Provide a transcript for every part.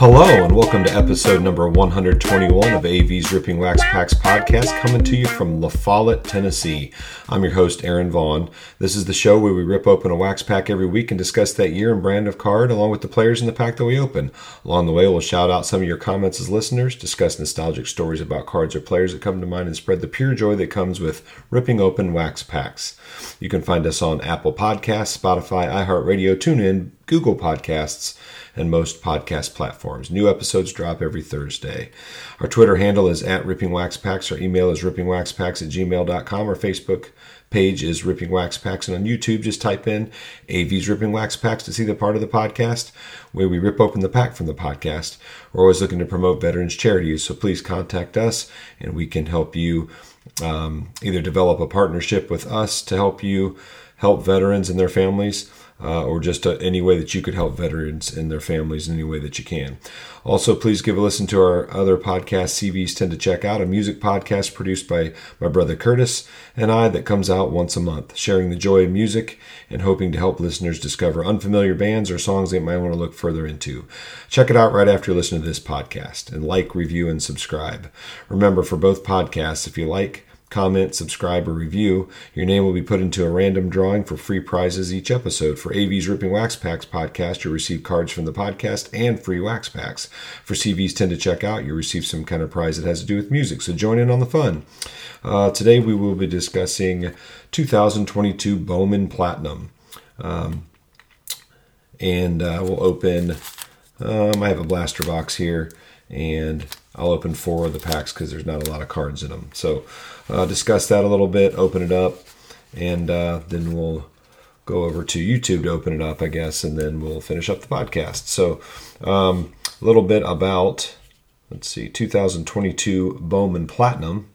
Hello and welcome to episode number 121 of AV's Ripping Wax Packs podcast, coming to you from La Follette, Tennessee. I'm your host, Aaron Vaughn. This is the show where we rip open a wax pack every week and discuss that year and brand of card along with the players in the pack that we open. Along the way, we'll shout out some of your comments as listeners, discuss nostalgic stories about cards or players that come to mind, and spread the pure joy that comes with ripping open wax packs. You can find us on Apple Podcasts, Spotify, iHeartRadio, TuneIn, Google Podcasts, and most podcast platforms. New episodes drop every Thursday. Our Twitter handle is @RippingWaxPacks. Our email is rippingwaxpacks@gmail.com. Our Facebook page is Ripping Wax Packs. And on YouTube, just type in AV's Ripping Wax Packs to see the part of the podcast where we rip open the pack from the podcast. We're always looking to promote veterans charities, so please contact us and we can help you either develop a partnership with us to help you help veterans and their families, or just any way that you could help veterans and their families in any way that you can. Also, please give a listen to our other podcasts CVs tend to check out, a music podcast produced by my brother Curtis and I that comes out once a month, sharing the joy of music and hoping to help listeners discover unfamiliar bands or songs they might want to look further into. Check it out right after you listen to this podcast, and like, review, and subscribe. Remember, for both podcasts, if you like, comment, subscribe, or review, your name will be put into a random drawing for free prizes each episode. For AV's Ripping Wax Packs podcast, you'll receive cards from the podcast and free wax packs. For CVs tend to check out, you'll receive some kind of prize that has to do with music, so join in on the fun. Today we will be discussing 2022 Bowman Platinum. We'll open, I have a blaster box here, and I'll open 4 of the packs because there's not a lot of cards in them. So discuss that a little bit, open it up, and then we'll go over to YouTube to open it up, I guess, and then we'll finish up the podcast. So a little bit about, 2022 Bowman Platinum.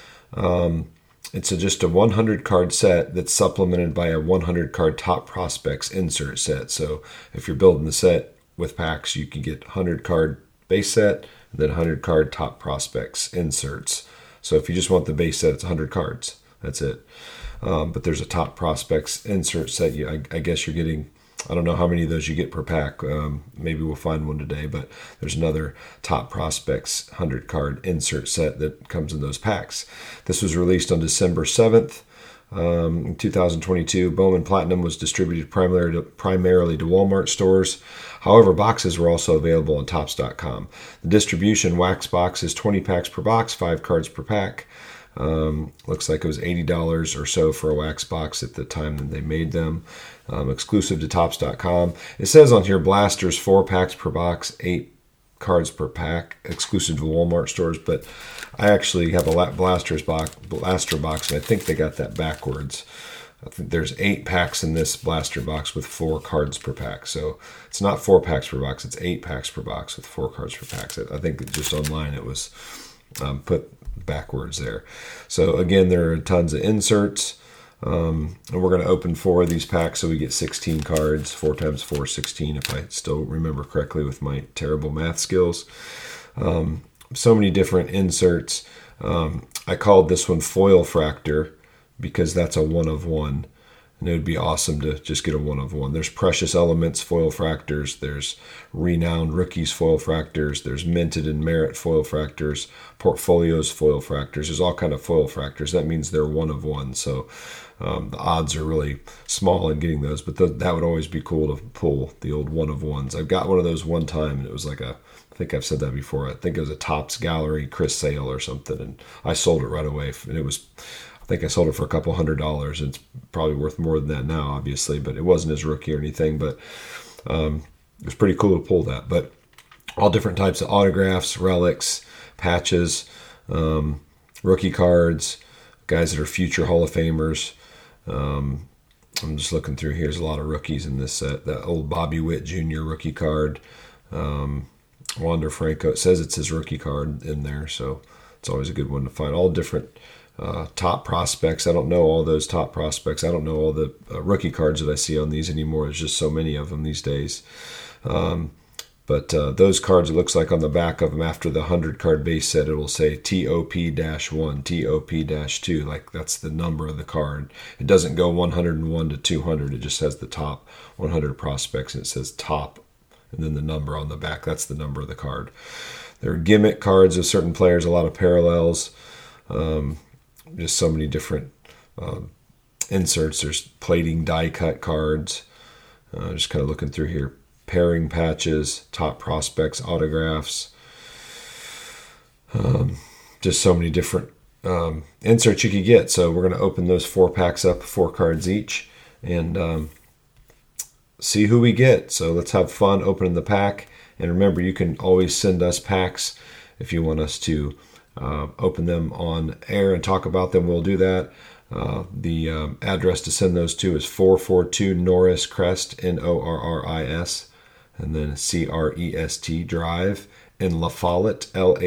It's just a 100 card set that's supplemented by a 100 card Top Prospects insert set. So if you're building the set with packs, you can get 100 card base set and then 100 card Top Prospects inserts. So if you just want the base set, it's 100 cards. That's it. But there's a Top Prospects insert set. I guess you're getting, I don't know how many of those you get per pack. Maybe we'll find one today, but there's another Top Prospects 100 card insert set that comes in those packs. This was released on December 7th. In 2022, Bowman Platinum was distributed primarily to Walmart stores. However, boxes were also available on Topps.com. The distribution wax box is 20 packs per box, 5 cards per pack. Looks like it was $80 or so for a wax box at the time that they made them. Exclusive to Topps.com. It says on here blasters 4 packs per box, 8 cards per pack, exclusive to Walmart stores, but I actually have a blaster box, and I think they got that backwards. I think there's 8 packs in this blaster box with 4 cards per pack. So it's not 4 packs per box, it's 8 packs per box with 4 cards per pack. I think just online it was put backwards there. So again, there are tons of inserts. And we're going to open 4 of these packs, so we get 16 cards. 4 times 4 is 16, if I still remember correctly with my terrible math skills. So many different inserts. I called this one Foil Fractor because that's a 1 of 1. And it would be awesome to just get a 1 of 1. There's Precious Elements Foil Fractors. There's Renowned Rookies Foil Fractors. There's Minted and Merit Foil Fractors. Portfolios Foil Fractors. There's all kind of foil fractors. That means they're 1 of 1. So the odds are really small in getting those. But that would always be cool to pull the old 1 of 1s. I've got one of those one time, and it was like I think I've said that before. I think it was a Topps Gallery Chris Sale or something. And I sold it right away. And it was, I think I sold it for a couple $100. It's probably worth more than that now, obviously, but it wasn't his rookie or anything. But it was pretty cool to pull that. But all different types of autographs, relics, patches, rookie cards, guys that are future Hall of Famers. I'm just looking through here. There's a lot of rookies in this set. That old Bobby Witt Jr. rookie card. Wander Franco. It says it's his rookie card in there, so it's always a good one to find. All different top prospects. I don't know all those top prospects. I don't know all the rookie cards that I see on these anymore. There's just so many of them these days. But those cards, it looks like on the back of them, after the 100 card base set, it'll say TOP-1, TOP-2. Like that's the number of the card. It doesn't go 101 to 200. It just has the top 100 prospects, and it says top and then the number on the back. That's the number of the card. There are gimmick cards of certain players, a lot of parallels, just so many different inserts. There's plating die cut cards. Just kind of looking through here. Pairing patches, top prospects, autographs. Just so many different inserts you could get. So we're going to open those 4 packs up, 4 cards each, and see who we get. So let's have fun opening the pack. And remember, you can always send us packs if you want us to open them on air and talk about them. We'll do that. The address to send those to is 442 Norris Crest, Norris, and then Crest Drive in La Follette,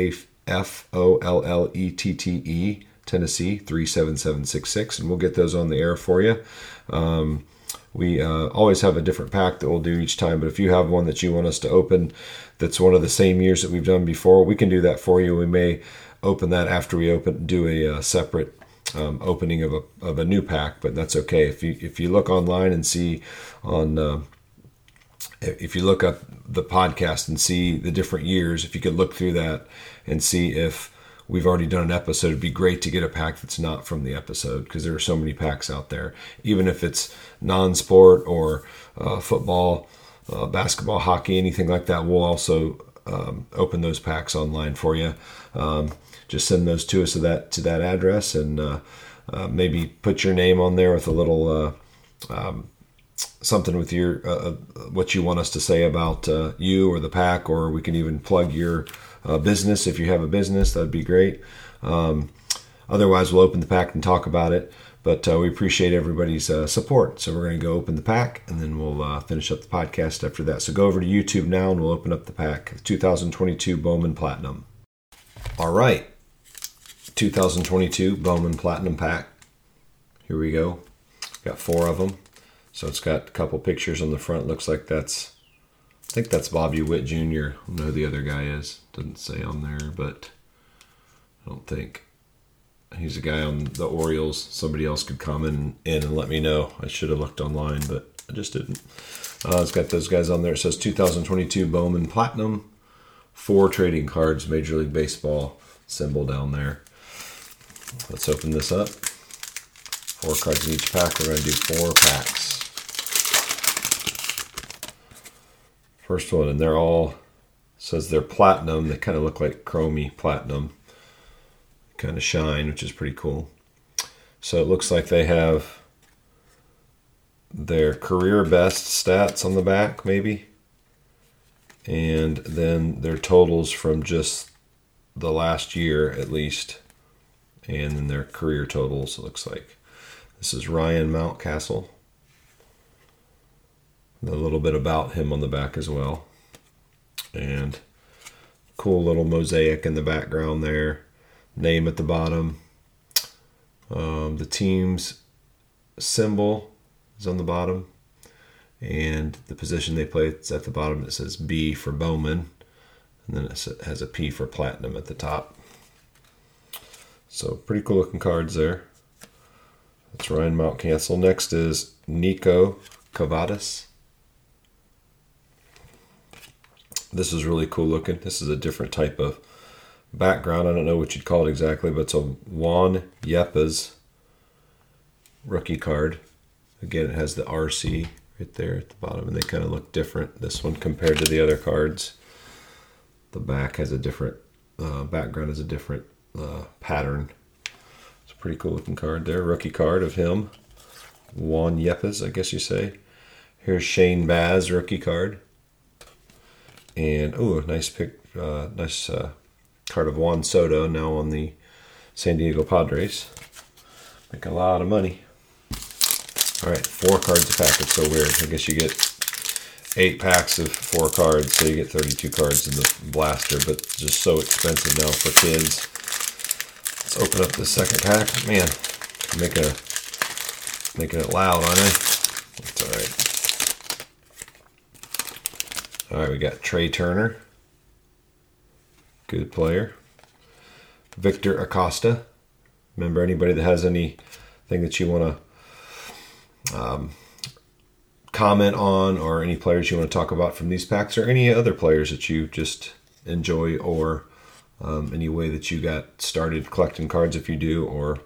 Lafollette, Tennessee 37766, and we'll get those on the air for you. We always have a different pack that we'll do each time, but if you have one that you want us to open that's one of the same years that we've done before, we can do that for you. We may open that after we do a separate opening of a new pack, but that's okay. If you look online and see on if you look up the podcast and see the different years, if you could look through that and see if we've already done an episode, it'd be great to get a pack that's not from the episode, because there are so many packs out there. Even if it's non-sport or football, basketball, hockey, anything like that, we'll also open those packs online for you. Just send those to us to that address, and maybe put your name on there with a little something with your what you want us to say about you or the pack, or we can even plug your business if you have a business. That'd be great. Otherwise, we'll open the pack and talk about it. But we appreciate everybody's support. So we're going to go open the pack, and then we'll finish up the podcast after that. So go over to YouTube now, and we'll open up the pack. 2022 Bowman Platinum. All right. 2022 Bowman Platinum pack. Here we go. Got 4 of them. So it's got a couple pictures on the front. Looks like I think that's Bobby Witt Jr. I don't know who the other guy is. Doesn't say on there, but I don't think. He's a guy on the Orioles. Somebody else could comment in and let me know. I should have looked online, but I just didn't. It's got those guys on there. It says 2022 Bowman Platinum. 4 trading cards, Major League Baseball symbol down there. Let's open this up. 4 cards in each pack. We're going to do 4 packs. First one, and they're all, says they're platinum. They kind of look like chromy platinum. Kind of shine, which is pretty cool. So it looks like they have their career best stats on the back, maybe. And then their totals from just the last year, at least. And then their career totals, it looks like. This is Ryan Mountcastle. A little bit about him on the back as well. And cool little mosaic in the background there. Name at the bottom. The team's symbol is on the bottom. And the position they play is at the bottom. It says B for Bowman. And then it has a P for Platinum at the top. So pretty cool looking cards there. That's Ryan Mountcastle. Next is Nico Cavadas. This is really cool looking. This is a different type of background. I don't know what you'd call it exactly, but it's a Juan Yepez rookie card. Again, it has the RC right there at the bottom, and they kind of look different. This one compared to the other cards. The back has a different background, has a different pattern. It's a pretty cool looking card there. Rookie card of him. Juan Yepez, I guess you say. Here's Shane Baz, rookie card. And a nice card of Juan Soto, now on the San Diego Padres. Make a lot of money. All right, 4 cards a pack. It's so weird. I guess you get 8 packs of 4 cards, so you get 32 cards in the blaster, but it's just so expensive now for kids. Let's open up the second pack. Man, making it loud, aren't I? That's all right. All right, we got Trey Turner. Good player. Victor Acosta. Remember, anybody that has anything that you want to comment on, or any players you want to talk about from these packs, or any other players that you just enjoy, or any way that you got started collecting cards if you do, or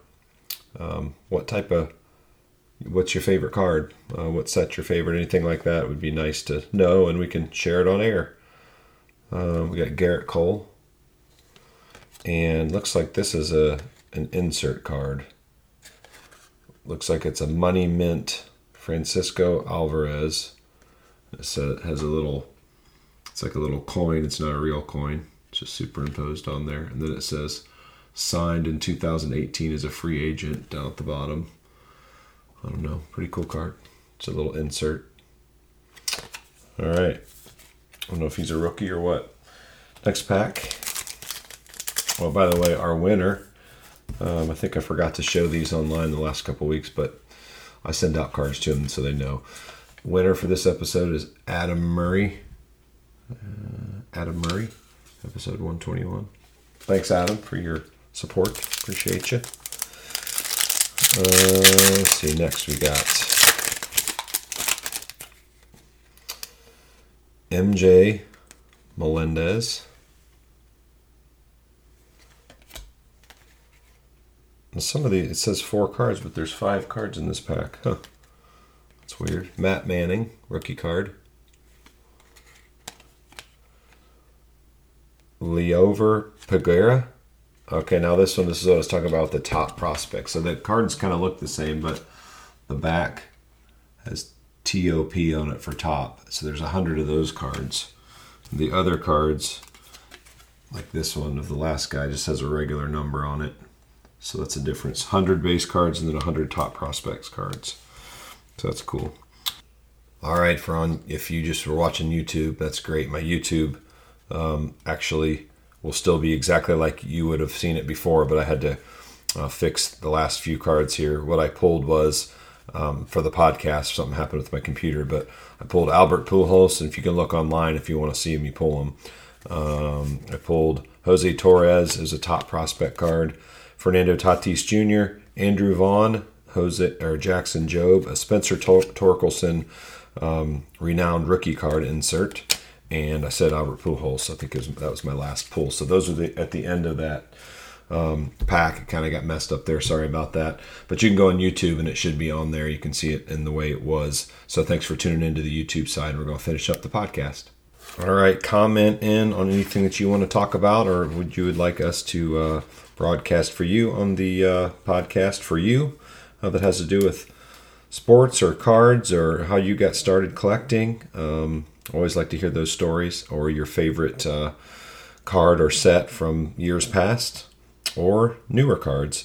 what's your favorite card, what set's your favorite, anything like that would be nice to know, and we can share it on air. We got Garrett Cole, and looks like this is an insert card. Looks like it's a Money Mint Francisco Alvarez. It has it's like a little coin. It's not a real coin. It's just superimposed on there. And then it says, signed in 2018 as a free agent down at the bottom. I don't know. Pretty cool card. It's a little insert. All right. I don't know if he's a rookie or what. Next pack. Well, by the way, our winner, I think I forgot to show these online the last couple weeks, but I send out cards to them so they know. Winner for this episode is Adam Murray. Episode 121. Thanks, Adam, for your support. Appreciate you. Let's see. Next, we got MJ Melendez. And some of it says 4 cards, but there's 5 cards in this pack. Huh. That's weird. Matt Manning, rookie card. Leover Peguera. Okay, now this is what I was talking about with the top prospects. So the cards kind of look the same, but the back has TOP on it for top. So there's 100 of those cards. The other cards, like this one of the last guy, just has a regular number on it. So that's a difference. 100 base cards and then 100 top prospects cards. So that's cool. All right, if you just were watching YouTube, that's great. My YouTube actually will still be exactly like you would have seen it before, but I had to fix the last few cards here. What I pulled was for the podcast, something happened with my computer, but I pulled Albert Pujols, and if you can look online if you want to see me pull him. I pulled Jose Torres as a top prospect card, Fernando Tatis Jr., Andrew Vaughn, Jackson Jobe, a Spencer Torkelson renowned rookie card insert, and I said Albert Pujols. I think that was my last pull. So those are at the end of that pack. It kind of got messed up there. Sorry about that. But you can go on YouTube and it should be on there. You can see it in the way it was. So thanks for tuning into the YouTube side. We're going to finish up the podcast. All right. Comment in on anything that you want to talk about, or would like us to broadcast for you on the podcast for you that has to do with sports or cards or how you got started collecting. Always like to hear those stories, or your favorite card or set from years past or newer cards.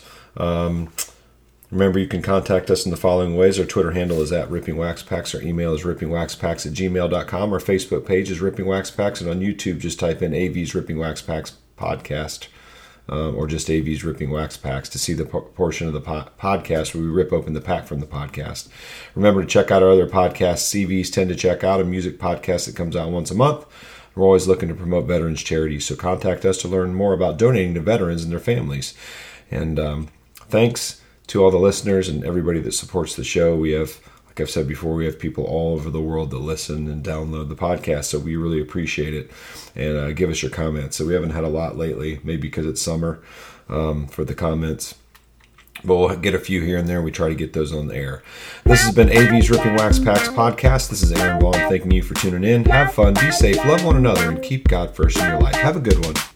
Remember, you can contact us in the following ways. Our Twitter handle is @RippingWaxPacks. Our email is rippingwaxpacks@gmail.com. Our Facebook page is Ripping Wax Packs. And on YouTube, just type in AV's Ripping Wax Packs podcast, or just AV's Ripping Wax Packs to see the portion of the podcast where we rip open the pack from the podcast. Remember to check out our other podcasts. CVs tend to check out a music podcast that comes out once a month. We're always looking to promote veterans charities, so contact us to learn more about donating to veterans and their families. And thanks to all the listeners and everybody that supports the show. We have, like I've said before, we have people all over the world that listen and download the podcast, so we really appreciate it. And give us your comments. So we haven't had a lot lately, maybe because it's summer for the comments. But we'll get a few here and there. We try to get those on the air. This has been AV's Ripping Wax Packs podcast. This is Aaron Vaughn thanking you for tuning in. Have fun, be safe, love one another, and keep God first in your life. Have a good one.